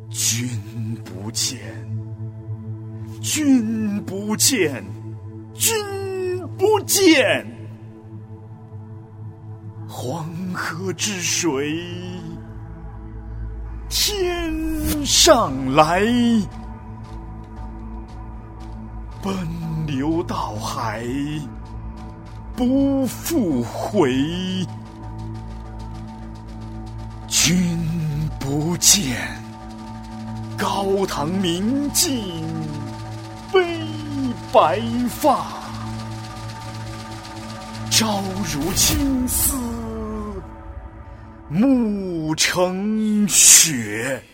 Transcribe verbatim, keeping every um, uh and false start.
君不见，君不见，君不见。黄河之水天上来，奔流到海不复回。君不见，高堂明镜悲白发，朝如青丝暮成雪。